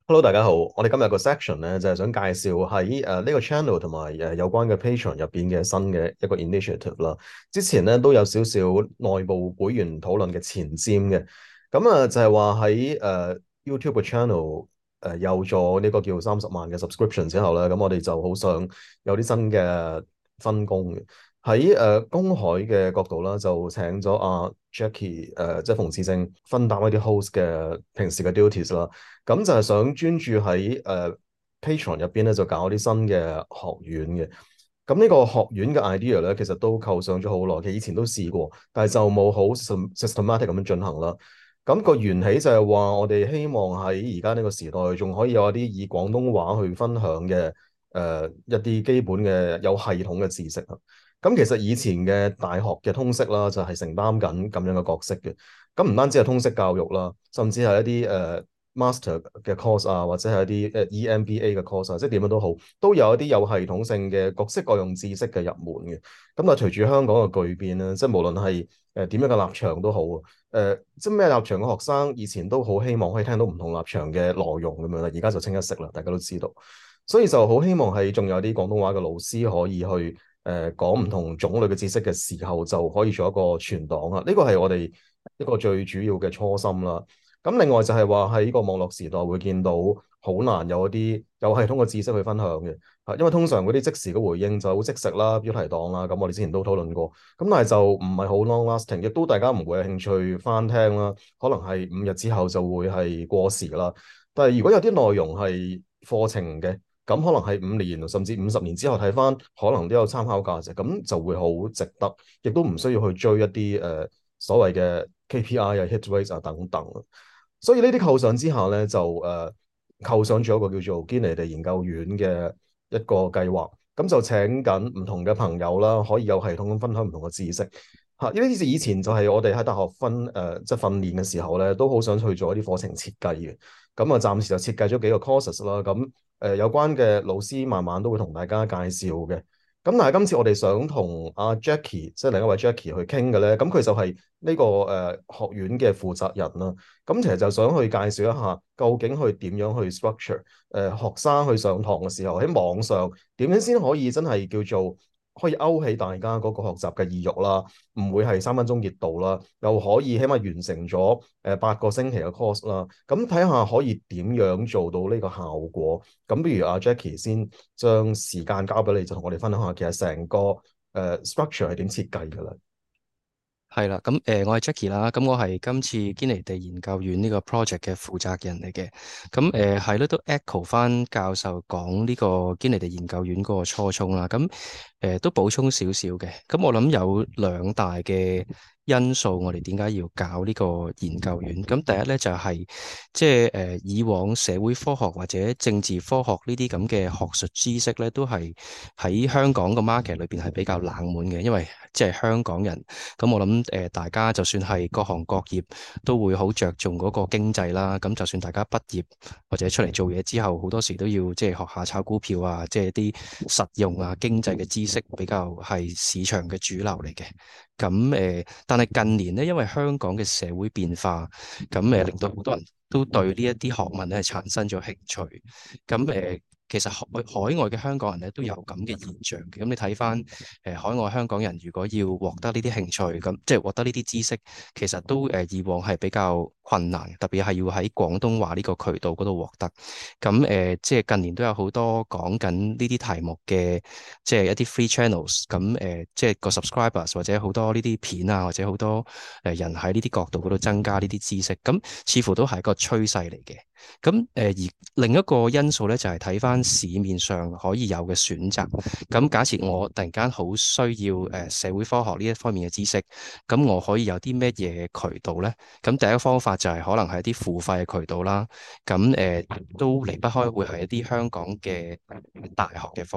Hello，大家好。我哋今日個 section 咧就係想介紹喺呢個 channel 同埋有關嘅 Patreon 入邊嘅新嘅一個 initiative 啦。之前咧都有少少內部會員討論嘅前瞻嘅。就係話喺YouTube 嘅 channel 有咗呢個叫30萬嘅 subscription 之後咧，咁我哋就好想有啲新嘅分工嘅。喺公海嘅角度啦，就請咗阿 Jackie 即係馮智政分擔一啲 host 嘅平時嘅 duties 啦。咁就係想專注喺Patreon 入邊咧，就搞啲新嘅學院嘅。咁呢個學院嘅 idea 咧，其實都構想咗好耐，其實以前都試過，但係就冇好 systematic 咁樣進行啦。咁個緣起就係話，我哋希望喺而家呢個時代，仲可以有一啲以廣東話去分享嘅一啲基本嘅有系統嘅知識啊。咁其實以前嘅大學嘅通識啦，就係承擔緊咁樣嘅角色嘅。咁唔單止係通識教育啦，甚至係一啲master 嘅 course 啊，或者係一啲EMBA 嘅 course 啊，即係點樣都好，都有一啲有系統性嘅各式各樣知識嘅入門嘅。咁啊，隨住香港嘅巨變咧，即係無論係點樣嘅立場都好啊，即係咩立場嘅學生以前都好希望可以聽到唔同立場嘅內容咁樣啦，而家就清一色啦，大家都知道。所以就好希望係仲有啲廣東話嘅老師可以去講唔同種類嘅知識嘅時候，就可以做一個存檔啊。呢個係我哋一個最主要嘅初心啦。咁另外就係話喺呢個網絡時代會見到好難有一啲有系統嘅知識去分享嘅，因為通常嗰啲即時嘅回應就好即食啦、標題黨啦，咁我哋之前都討論過。咁但係就唔係好 long lasting，亦都大家唔會有興趣翻聽啦。可能係5日之後就會係過時啦。但係如果有啲內容係課程嘅，咁可能係5年甚至50年之後睇翻，可能都有參考價值，咁就會好值得，亦都唔需要去追一啲所謂嘅 KPI 啊、hit rate 啊等等。所以呢啲構想之下咧，就構想咗一個叫做堅尼地研究院嘅一個計劃，咁就請緊唔同嘅朋友啦，可以有系統咁分享唔同嘅知識嚇。呢啲以前就係我哋喺大學即係訓練嘅時候咧，都好想去做一啲課程設計嘅。咁啊，暫時就設計咗幾個 courses 啦。咁有關嘅老師慢慢都會同大家介紹嘅。咁但係今次我哋想同阿 Jackie，即係另一位 Jackie 去傾嘅咧，咁佢就係呢個學院嘅負責人啦。咁其實就想去介紹一下，究竟去點樣去 structure 學生去上堂嘅時候喺網上點樣先可以真係叫做可以勾起大家嗰個學習嘅意欲啦，唔會係3分鐘熱度啦，又可以起碼完成咗8個星期嘅 course 啦。咁睇下可以點樣做到呢個效果。咁不如阿 Jackie 先將時間交俾你，就同我哋分享下其實成個structure 係點設計㗎啦。 係啦，我係 Jackie 啦，咁我係今次堅尼地研究院呢個 project 嘅負責人嚟嘅。係咯，都 echo 翻教授講呢個堅尼地研究院嗰個初衷啦。都補充少少嘅。咁我諗有兩大嘅因素，我哋點解要搞呢個研究院？咁第一咧就係以往社會科學或者政治科學呢啲咁嘅學術知識咧，都係喺香港個 market 裏邊係比較冷門嘅，因為即係香港人。咁我諗大家就算係各行各業都會好着重嗰個經濟啦。咁就算大家畢業或者出嚟做嘢之後，好多時都要即係學下炒股票啊，即係啲實用啊經濟嘅知識比較係市場嘅主流嚟嘅。但係近年呢，因為香港嘅社會變化，令到好多人都對呢一啲學問咧產生咗興趣。其實海外嘅香港人咧都有咁嘅現象嘅。咁你睇翻海外香港人如果要獲得呢啲興趣，咁即係獲得呢啲知識，其實都以往係比較困難，特別係要喺廣東話呢個渠道嗰度獲得。即係近年都有好多講緊呢啲題目嘅，即係一啲 free channels。即係個 subscribers 或者好多呢啲片啊，或者好多人喺呢啲角度嗰度增加呢啲知識，咁似乎都係一個趨勢嚟嘅。而另一個因素咧，就係睇翻市面上可以有嘅選擇。咁假設我突然間好需要社會科學呢一方面嘅知識，咁我可以有啲咩嘢渠道呢？咁第一個方法就係可能係一啲付費嘅渠道啦。都離不開會係一啲香港嘅大學嘅課程。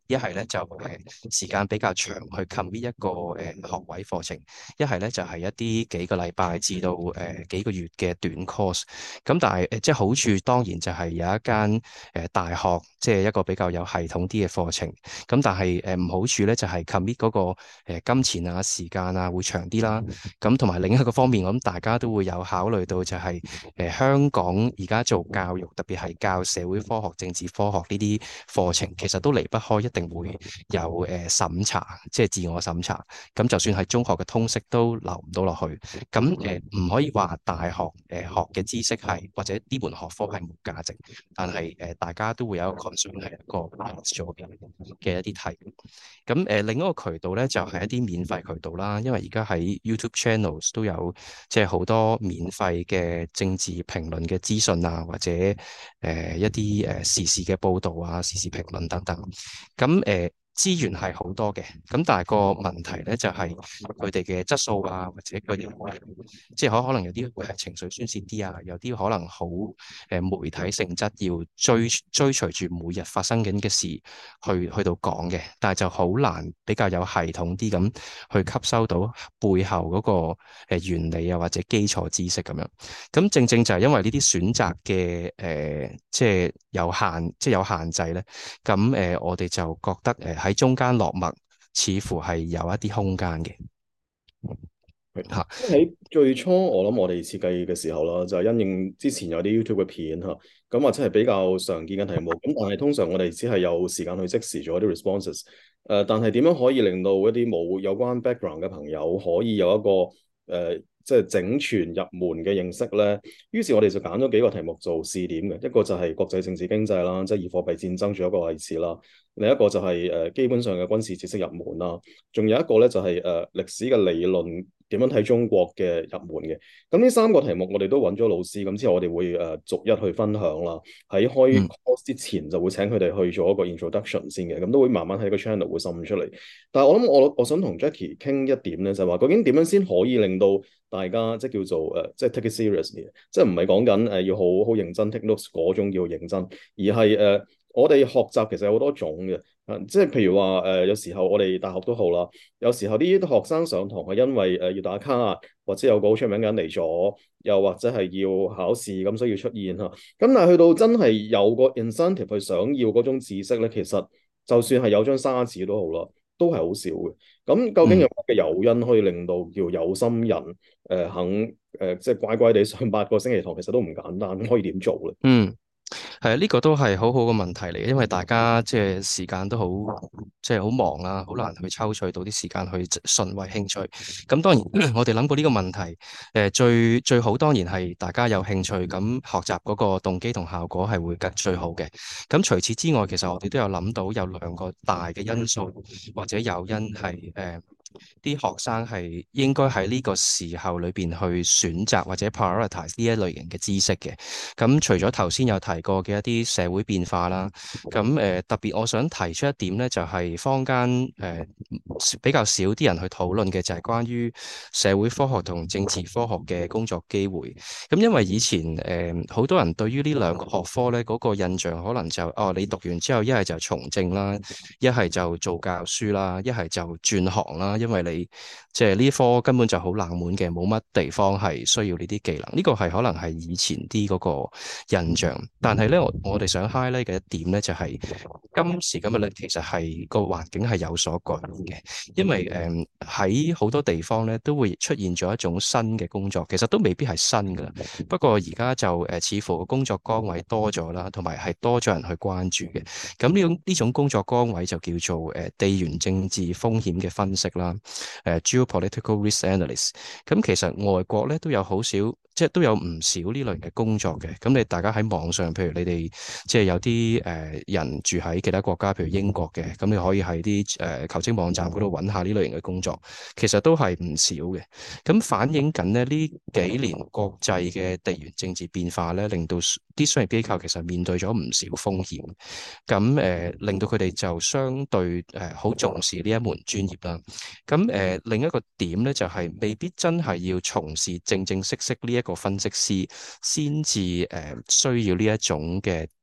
一係咧就時間比較長去 commit 一個學位課程，一係咧就係一啲幾個禮拜至到幾個月嘅短 course。咁但係即係好處當然就係有一間大學，即係一個比較有系統啲嘅課程。咁但係唔好處咧就係 commit 嗰個金錢啊、時間啊會長啲啦。咁同埋另一個方面，我諗大家都會有考慮到就係香港而家做教育，特別係教社會科學、政治科學呢啲課程，其實都離不開一定會有審查，即係自我審查。咁就算係中學嘅通識都留唔到落去。咁唔可以話大學學嘅知識係或者呢門學科係冇價值，但係大家都會有一個 concern 係一個 pass 咗嘅一啲題。咁另一個渠道咧就係一啲免費渠道啦，因為而家喺 YouTube channels 都有即係好多免費嘅政治評論嘅資訊啊，或者一啲時事嘅報導啊、時事評論等等。咁資源係好多嘅，咁但係個問題咧就係佢哋嘅質素啊，或者佢哋即係可能有啲會係情緒宣泄啲啊，有啲可能好媒體性質，要追隨住每日發生緊嘅事去到講嘅，但係就好難比較有系統啲咁去吸收到背後嗰個原理啊，或者基礎知識咁樣。咁正正就係因為呢啲選擇嘅即係有限，即係有限制咧。咁我哋就覺得喺中間落墨，似乎係有一啲空間嘅係嚇。 因為喺最初，我諗我哋設計嘅時候啦，就係因應之前有啲 YouTube 嘅片嚇，咁或者係比較常見嘅題目，咁但係通常我哋只係有時間去即時做一啲 responses。但係點樣可以令到一啲冇有關 background 嘅朋友可以有一個即係整全入門嘅認識咧？於是我哋就揀咗幾個題目做試點嘅，一個就係國際政治經濟啦，即係以貨幣戰爭做一個例子啦。另一個就係基本上嘅軍事知識入門啦，仲有一個咧就係歷史嘅理論點樣睇中國嘅入門嘅。咁呢三個題目我哋都揾咗老師，咁之後我哋會逐一去分享啦。喺開 course 之前就會請佢哋去做一個 introduction 先嘅，咁都會慢慢喺個 channel 會滲出嚟。但係我諗我想同 Jackie 傾一點咧，就係話究竟點樣先可以令到大家即係叫做即係 take it seriously，即係唔係講緊要好好認真 take notes 嗰種叫認真，而係我哋學習其實有好多種嘅。即係譬如話有時候我哋大學都好啦，有時候啲學生上堂係因為要打卡，或者有個好出名嘅人嚟咗，又或者係要考試咁，所以要出現嚇。咁但係去到真係有個 incentive 去想要嗰種知識咧，其實就算係有張沙紙都好啦，都係好少嘅。咁究竟有乜嘅誘因可以令到叫有心人肯即係乖乖地上8個星期堂，其實都唔簡單，咁可以點做咧？ 嗯。係啊，呢個都係好好嘅問題嚟嘅，因為大家即係時間都好，即係好忙啦，好難去抽取到啲時間去純為興趣。咁當然，我哋諗過呢個問題，最好當然係大家有興趣，咁學習嗰個動機同效果係會最好嘅。咁除此之外，其實我哋都有諗到有兩個大嘅因素或者誘因係啲學生係應該喺呢個時候裏邊去選擇或者 prioritize 呢一類型嘅知識嘅。咁除咗頭先有提過嘅一啲社會變化啦，咁特別我想提出一點咧，就係坊間比較少啲人去討論嘅就係關於社會科學同政治科學嘅工作機會。咁因為以前好多人對於呢兩個學科咧嗰個印象可能就你讀完之後一係就從政啦，一係就做教書啦，一係就轉行啦，因為你即係呢科根本就好冷門嘅，冇乜地方係需要呢啲技能。呢個係可能係以前啲嗰個印象，但係咧我哋想 highlight 嘅一點咧就係今時今日咧其實係個環境係有所改變嘅，因為喺好多地方咧都會出現咗一種新嘅工作，其實都未必係新噶啦，不過而家就似乎個工作崗位多咗啦，同埋係多咗人去關注嘅。咁呢種工作崗位就叫做地緣政治風險嘅分析啦，geopolitical risk analyst。咁其實外國咧都有好少，即係都有唔少呢類嘅工作嘅。咁你大家喺網上，譬如你哋即係有啲人住喺其他國家，譬如英國嘅，咁你可以喺啲求職網站嗰度揾下呢類型嘅工作，其實都係唔少嘅。咁反映緊咧呢幾年國際嘅地緣政治變化咧，令到啲商業機構其實面對咗唔少風險。咁令到佢哋就相對好重視呢一門專業啦。咁另一個點咧就係未必真係要從事正正式式呢一個分析師先至需要呢一種嘅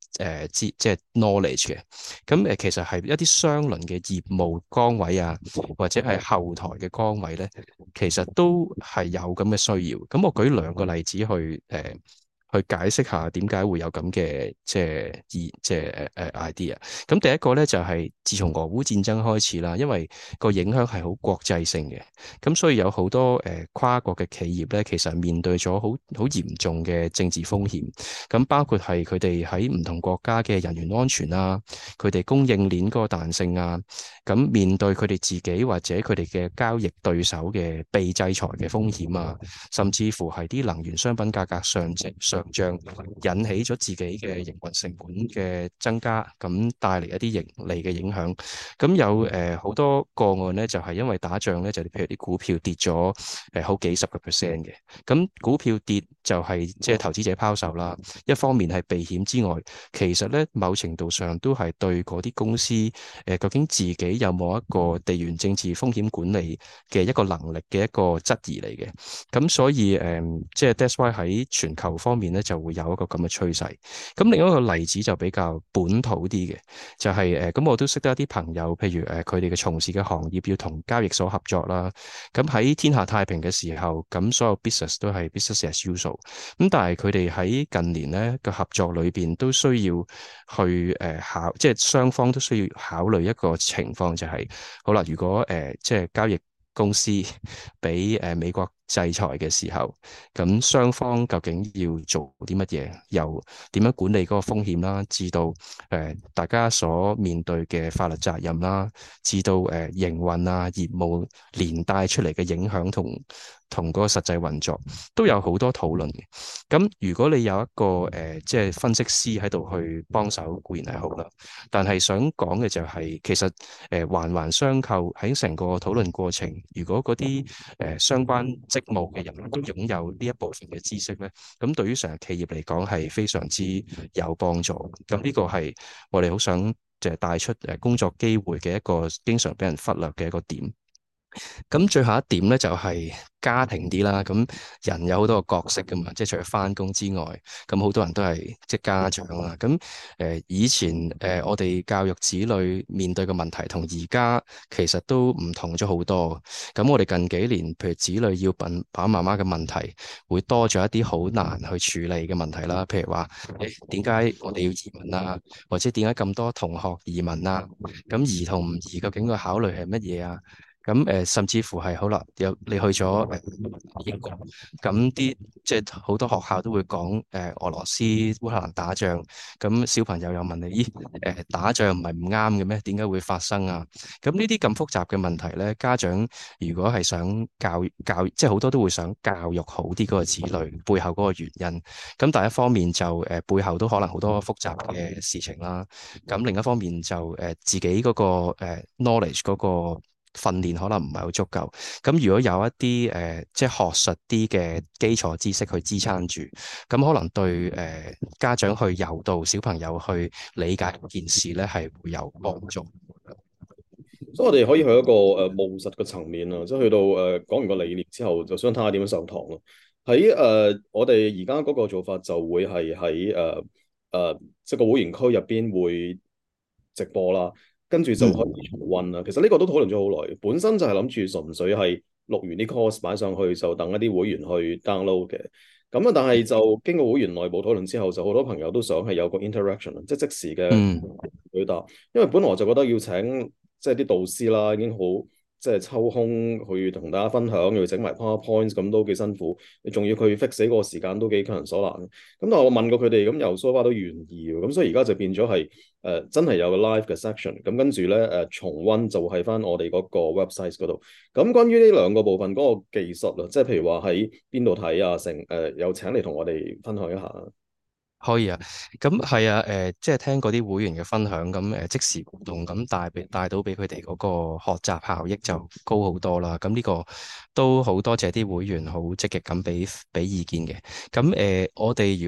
即係 knowledge 嘅。咁其實係一啲相鄰嘅業務崗位啊，或者係後台嘅崗位咧，其實都係有咁嘅需要。咁我舉兩個例子去解釋下點解會有咁嘅idea。咁第一個咧就係自從俄烏戰爭開始啦，因為個影響係好國際性嘅，咁所以有好多跨國嘅企業咧，其實面對咗好嚴重嘅政治風險。咁包括係佢哋喺唔同國家嘅人員安全啊，佢哋供應鏈嗰個彈性啊，咁面對佢哋自己或者佢哋嘅交易對手嘅被制裁嘅風險啊，甚至乎係啲能源商品價格上漲，引起咗自己嘅營運成本嘅增加，咁帶嚟一啲盈利嘅影響。咁有好多個案咧，就係因為打仗咧，就譬如啲股票跌咗好幾十個 percent 嘅。咁股票跌就係即係投資者拋售啦。一方面係避險之外，其實咧某程度上都係對嗰啲公司究竟自己有冇一個地緣政治風險管理嘅一個能力嘅一個質疑嚟嘅。咁所以即係 that's why 喺全球方面咧就會有一個咁嘅趨勢。咁另一個例子就比較本土啲嘅，就係咁我都識得一啲朋友，譬如佢哋嘅從事嘅行業要同交易所合作啦。咁喺天下太平嘅時候，咁所有 business 都係 business as usual。咁但係佢哋喺近年咧嘅合作裏邊都需要去即係雙方都需要考慮一個情況，就係好啦，如果即係交易公司俾美國制裁嘅時候，咁雙方究竟要做啲乜嘢？由點樣管理嗰個風險啦，至到大家所面對嘅法律責任啦，至到營運啊業務連帶出嚟嘅影響同嗰個實際運作都有好多討論嘅。咁如果你有一個即係分析師喺度去幫手，固然係好啦。但係想講嘅就係，其實環環相扣喺成個討論過程，如果嗰啲相關職務嘅人都擁有呢一部分嘅知識咧，咁對於成個企業嚟講係非常之有幫助。咁呢個係我哋好想就係帶出工作機會嘅一個經常俾人忽略嘅一個點。咁最後一點咧就係家庭啲啦。咁人有好多個角色噶嘛，即係除咗返工之外，咁好多人都係即係家長啦。咁以前我哋教育子女面對嘅問題同而家其實都唔同咗好多。咁我哋近幾年，譬如子女要問爸爸媽媽嘅問題，會多咗一啲好難去處理嘅問題啦。譬如話點解我哋要移民啊？或者點解咁多同學移民啊？咁移同唔移究竟個考慮係乜嘢啊？咁甚至乎係好啦，你去咗英國，咁啲即係好多學校都會講俄羅斯烏克蘭打仗，咁小朋友又問你，咦打仗唔係唔啱嘅咩？點解會發生啊？咁呢啲咁複雜嘅問題咧，家長如果係想教，即係好多都會想教育好啲嗰個子女背後嗰個原因。咁第一方面就背後都可能好多複雜嘅事情啦。咁另一方面就自己嗰個knowledge 嗰個訓練可能唔係好足夠，咁如果有一啲即係學術啲嘅基礎知識去支撐住，咁可能對家長去誘導小朋友去理解件事咧，係會有幫助。 所以我哋可以去一個務實嘅層面啊，即係去到講完個理念之後，就想睇下點樣上堂咯。喺我哋而家嗰個做法就會係喺即係個會員區入邊會直播啦，跟住就可以重溫啦。其實呢個都討論咗好耐，本身就係諗住純粹係錄完啲 course 擺上去，就等一啲會員去 download 嘅。咁啊，但係就經過會員內部討論之後，就好多朋友都想係有個 interaction，即係即時嘅回答。因為本來我就覺得要請即係啲導師啦，已經好即係抽空去同大家分享，要整埋 PowerPoint 咁都幾辛苦。你仲要佢 fix 死個時間都幾強人所難。咁但係我問過佢哋，咁又 so far 都願意喎。咁所以而家就變咗係真係有個 live 嘅 section。咁跟住咧重溫就係翻我哋嗰個 website 嗰度。咁關於呢兩個部分嗰個技術啊，即係譬如話喺邊度睇啊，又請你同我哋分享一下。 可以啊，咁係啊，即係聽嗰啲會員嘅分享，咁即時互動咁帶到俾佢哋嗰個學習效益就高好多啦。咁呢個都好多謝啲會員好積極咁俾意見嘅。咁我哋如果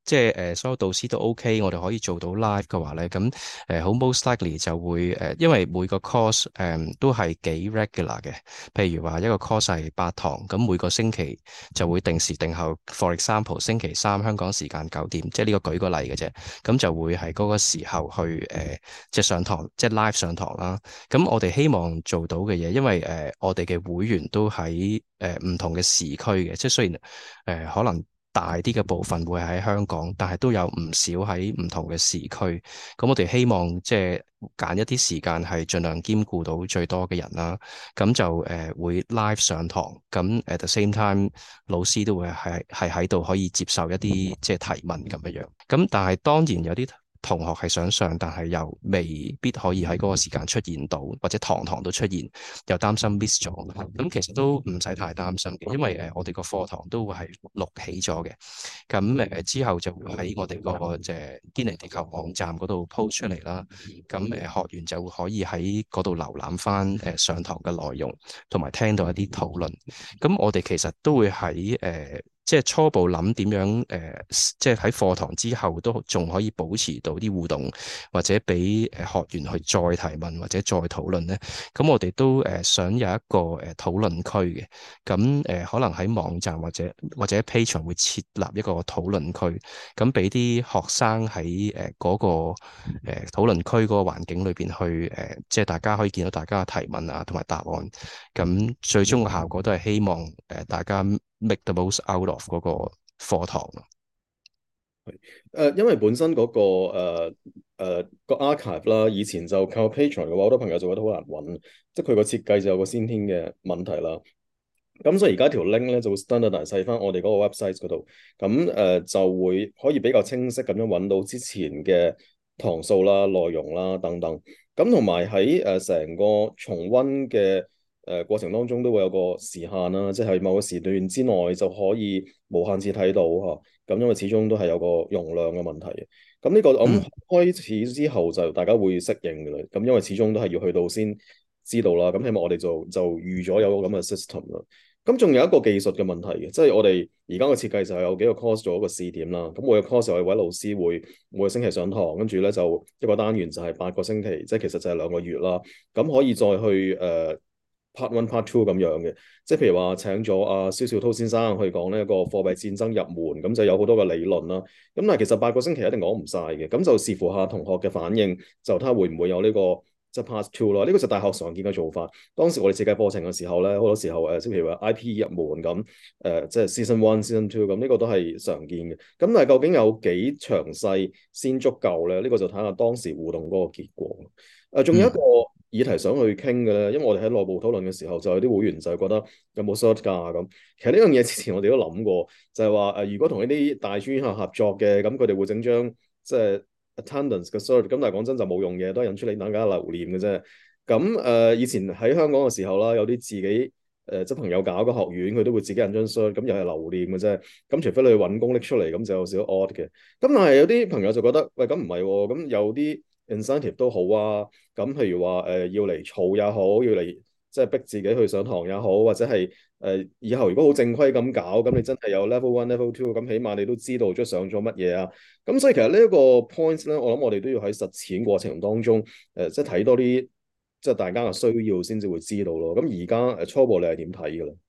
即係所有導師都 OK，我哋可以做到 live 嘅話咧，咁好 most likely 就會因為每個 course 都係幾 regular 嘅，譬如話一個 course 係8堂，咁每個星期就會定時定候，for example 星期三香港時間9點，即係呢個舉個例嘅啫，咁就會係嗰個時候去即係上堂，即係 live 上堂啦。咁我哋希望做到嘅嘢，因為我哋嘅會員都喺唔同嘅時區嘅，即係雖然可能大啲嘅部分會喺香港，但係都有唔少喺唔同嘅時區。咁我哋希望即係揀一啲時間係盡量兼顧到最多嘅人啦。咁就會 live 上堂，咁 at the same time 老師都會係喺度可以接受一啲即係提問咁樣樣。咁但係當然有啲同學係想上，但係又未必可以喺嗰個時間出現到，或者堂都出現，又擔心 miss 咗。咁其實都唔使太擔心嘅，因為我哋個課堂都會係錄起咗嘅。咁之後就會喺我哋個即係堅尼地球網站嗰度 post 出嚟啦。咁學員就會可以喺嗰度瀏覽翻上堂嘅內容，同埋聽到一啲討論。咁我哋其實都會喺即係初步諗點樣即係喺課堂之後都仲可以保持到啲互動，或者俾學員去再提問或者再討論咧。咁我哋都想有一個討論區嘅。咁可能喺網站或者 Patreon 會設立一個討論區，咁俾啲學生喺嗰個討論區嗰個環境裏邊去即係大家可以見到大家嘅提問啊，同埋答案。咁最終嘅效果都係希望大家 make the most out of 嗰個課堂咯。 因為本身嗰、個 archive 啦，以前就靠 Patreon 嘅話，好多朋友就覺得好難揾，即係佢個設計就有個先天嘅問題啦。咁所以而家條 link 咧就會 standardize 翻我哋嗰個 website 嗰度，咁就會可以比較清晰咁樣揾到之前嘅堂數啦、內容啦等等。咁同埋喺成個重溫嘅過程當中都會有個時限啦，即係某個時段之內就可以無限次睇到嚇。咁因為始終都係有個容量嘅問題嘅。咁呢個我諗開始之後就大家會適應嘅啦。咁因為始終都係要去到先知道啦。咁希望我哋就預咗有個咁嘅 system 啦。咁仲有一個技術嘅問題嘅，即係我哋而家嘅設計就係有幾個 course 做一個試點啦。咁每個 course 有位老師會每個星期上堂，跟住咧就一個單元就係8個星期，即係其實就係2個月啦。咁可以再去part one、part two 咁樣嘅，即係譬如話請咗阿蕭兆濤先生去講呢一個貨幣戰爭入門，咁就有好多嘅理論啦。咁但係其實8個星期一定講唔晒嘅，咁就視乎下同學嘅反應，就睇下會唔會有呢個即係 part two 咯。呢個就大學常見嘅做法。當時我哋設計課程嘅時候咧，好多時候即係譬如話 IP 入門咁，即係 season one、season two 咁，呢個都係常見嘅。咁但係究竟有幾詳細先足夠咧？呢個就睇下當時互動嗰個結果。仲有一個議題想去傾嘅咧，因為我哋喺內部討論嘅時候，就有啲會員就係覺得有冇 cert 㗎咁。其實呢樣嘢之前我哋都諗過，就係話如果同呢啲大專院校合作嘅，咁佢哋會整張即係 attendance 嘅 cert，咁但係講真就冇用嘅，都係引出你大家留念嘅啫。咁以前喺香港嘅時候啦，有啲自己即係朋友搞個學院，佢都會自己印張 cert，咁又係留念嘅啫。咁除非你去揾工拎出嚟，咁就有少少 odd 嘅。咁但係有啲朋友就覺得，喂，咁唔係喎，咁有啲 incentive 都好啊。咁譬如話要嚟儲也好，要嚟即係逼自己去上堂也好，或者係以後如果好正規咁搞，咁你真係有 level one、level two，咁起碼你都知道咗上咗乜嘢啊。咁所以其實呢一個 point 咧，我諗我哋都要喺實踐過程當中即係睇多啲，即係大家嘅需要先至會知道咯。咁而家初步你係點睇㗎咧？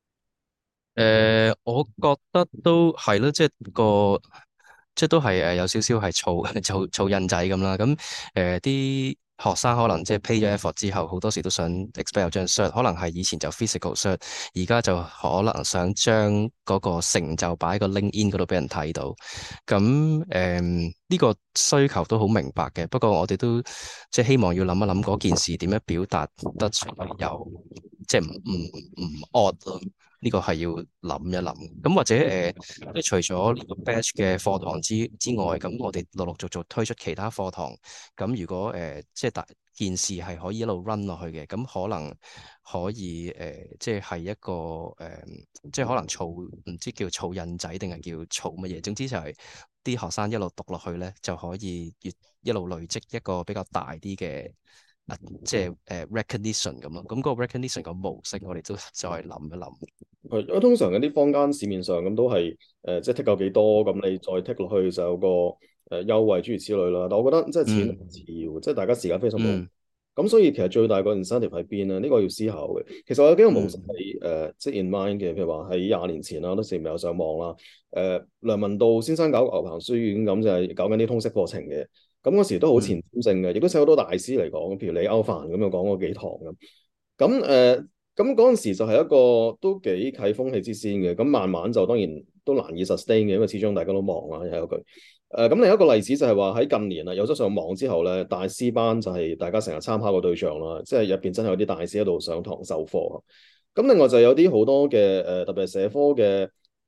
我覺得都係咯，即係即係都係有少少係儲印仔咁啦。咁啲學生可能即係 pay 咗 effort 之後，好多時都想 expect 有張 cert，可能係以前就 physical cert，而家就可能想將嗰個成就擺喺個 LinkedIn 嗰度俾人睇到。咁呢個需求都好明白嘅，不過我哋都即係希望要諗一諗嗰件事點樣表達得出嚟，又即係唔 odd 咯。呢個係要諗一諗，咁或者即係除咗呢個 batch 嘅課堂之外，咁我哋陸陸續續推出其他課堂，咁如果即係大件事係可以一路 run 落去嘅，咁可能可以即係一個即係可能儲唔知叫儲印仔定係叫儲乜嘢，總之就係啲學生一路讀落去咧，就可以一路累積一個比較大啲嘅。即係recognition 咁咯，咁嗰個 recognition 個模式，我哋都再諗一諗。 係，因為通常嗰啲坊間市面上咁都係即係剔夠幾多，咁你再剔落去就有個優惠諸如此類啦。但我覺得即係錢係嗯次要，即係大家時間非常冇。 嗯咁所以其實最大個 incentive 喺邊咧？呢個要思考嘅。其實我有幾個模式嗯係即係 in mind 嘅，譬如話喺20年前啦，嗰時咪有上網啦。梁文道先生搞牛棚書院咁就係搞緊啲通識課程嘅。咁嗰時都好前嗯瞻性嘅，亦都請好多大師嚟講，譬如李歐梵咁又講過幾堂咁。咁嗰陣時就係一個都幾啟風氣之先嘅，咁慢慢就當然都難以 sustain 嘅，因為始終大家都忙啦，又係一句。咁另一個例子就係話喺近年啊，有咗上網之後咧，大師班就係大家成日參考嘅對象啦，即係入邊真係有啲大師喺度上堂授課。咁另外就有啲好多嘅特別係社科嘅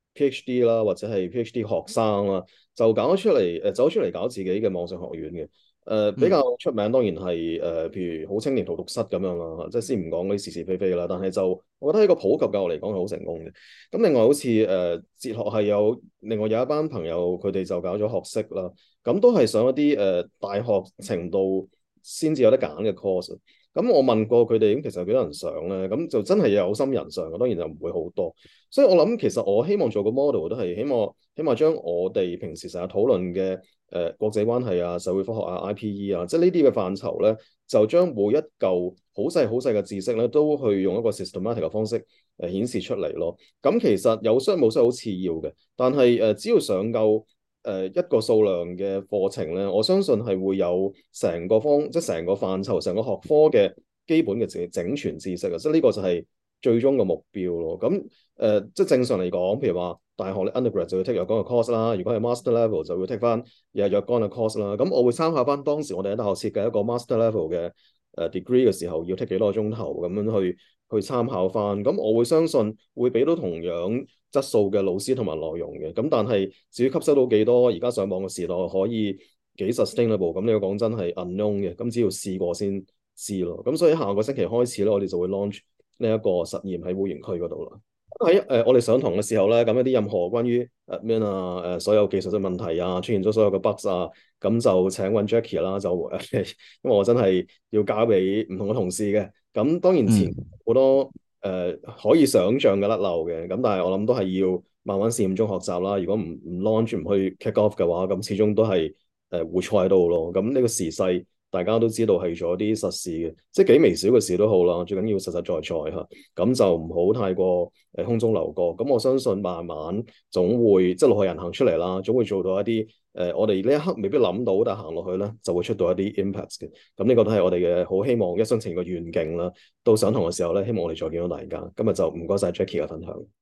PhD 啦，或者係 PhD 學生啦，就搞咗出嚟走出嚟搞自己嘅網上學院嘅。比較嗯出名當然係譬如好青年荼毒室咁樣啦，即係先唔講嗰啲是是非非啦，但係就我覺得喺個普及教育嚟講係好成功嘅。咁另外好似哲學係另外有一班朋友佢哋就搞咗學識啦，咁都係上一啲大學程度先至有得揀嘅 course。咁我問過佢哋，咁其實有幾多人上咧？咁就真係有心人上嘅，當然就唔會好多。所以我諗其實我希望做個 model 都係希望將我哋平時成日討論嘅國際關係啊、社會科學啊、IPE 啊，即係呢啲嘅範疇咧，就將每一嚿好細好細嘅知識咧，都去用一個 systematic 嘅方式顯示出嚟咯。咁其實有商冇商好次要嘅，但係只要上夠一個數量嘅課程咧，我相信係會有即係成個範疇、成個學科嘅基本嘅整全知識啊！即係呢個就係最終嘅目標咯。咁即係正常嚟講，譬如話大學你 undergrad 就要 take 若干嘅 course 啦，如果係 master level 就會 take 翻若干嘅 course 啦。咁我會參考翻當時我哋喺大學設計一個 master level 嘅degree 嘅時候，要 take 幾多個鐘頭咁樣去參考翻。咁我會相信會俾到同樣質素嘅老師同埋內容嘅。咁但係至於吸收到幾多，而家上網嘅時代可以幾 sustainable，咁呢個講真係 unknown 嘅。咁只要試過先知咯。咁所以下個星期開始咧，我哋就會 launch 呢一個實驗喺會員區嗰度啦。喺我哋上堂嘅時候咧，咁一啲任何關於所有技術嘅問題啊，出現咗所有嘅 bugs 啊，咁就請揾 Jackie 啦，因為我真係要交俾唔同嘅同事嘅。咁當然前嗯好多可以想像嘅甩漏嘅，咁但係我諗都係要慢慢試驗中學習啦。如果唔 launch 唔去 kick off 嘅話，咁始終都係會錯喺度咯。咁呢個時勢大家都知道係做啲實事嘅，即係幾微小嘅事都好啦，最緊要實實在在嚇。咁就唔好太過空中樓閣。咁我相信慢慢總會即係落去人行出嚟啦，總會做到一啲我哋呢一刻未必諗到，但係行落去咧就會出到一啲 impact 嘅。咁呢個都係我哋嘅好希望一廂情願嘅願景啦。到上堂嘅時候咧，希望我哋再見到大家。今日就唔該晒 Jackie 嘅分享。